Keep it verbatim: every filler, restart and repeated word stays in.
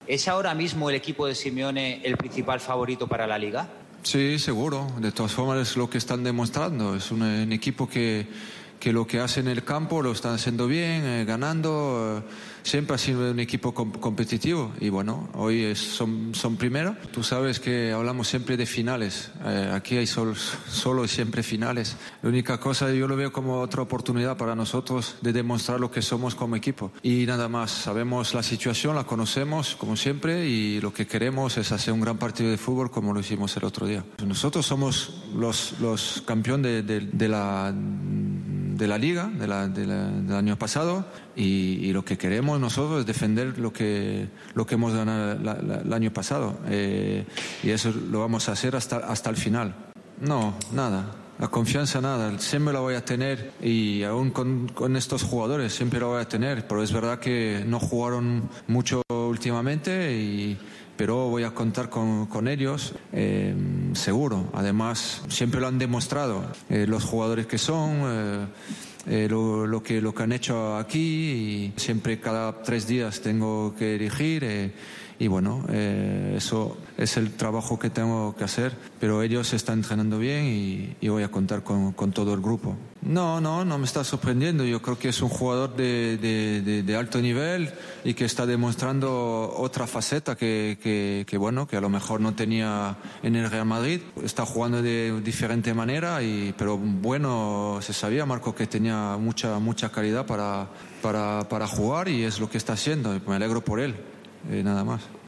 ¿Es ahora mismo el equipo de Simeone el principal favorito para la Liga? Sí, seguro. De todas formas es lo que están demostrando. Es un, un equipo que, que lo que hace en el campo lo están haciendo bien, eh, ganando. Eh, siempre ha sido un equipo com- competitivo y bueno, hoy es, son, son primero. Tú sabes que hablamos siempre de finales. Eh, aquí hay solo, solo y siempre finales. La única cosa, yo lo veo como otra oportunidad para nosotros de demostrar lo que somos como equipo. Y nada más, sabemos la situación, la conocemos como siempre y lo que queremos es hacer un gran partido de fútbol como lo hicimos el otro día. Nosotros somos los, los campeones de, de, de la... de la Liga de la, de la, del año pasado y, y lo que queremos nosotros es defender lo que, lo que hemos ganado la, la, el año pasado eh, y eso lo vamos a hacer hasta, hasta el final. No, nada. La confianza nada, siempre la voy a tener y aún con, con estos jugadores siempre la voy a tener, pero es verdad que no jugaron mucho últimamente y pero voy a contar con, con ellos, eh, seguro. Además, siempre lo han demostrado, eh, los jugadores que son, eh, eh, lo, lo, que, lo que han hecho aquí, y siempre cada tres días tengo que dirigir, eh, y bueno, eh, eso es el trabajo que tengo que hacer, pero ellos están entrenando bien y, y voy a contar con, con todo el grupo. No, no, no me está sorprendiendo. Yo creo que es un jugador de, de, de, de alto nivel y que está demostrando otra faceta que, que, que, bueno, que a lo mejor no tenía en el Real Madrid. Está jugando de diferente manera, y, pero bueno, se sabía, Marco, que tenía mucha, mucha calidad para, para, para jugar y es lo que está haciendo. Me alegro por él, eh, nada más.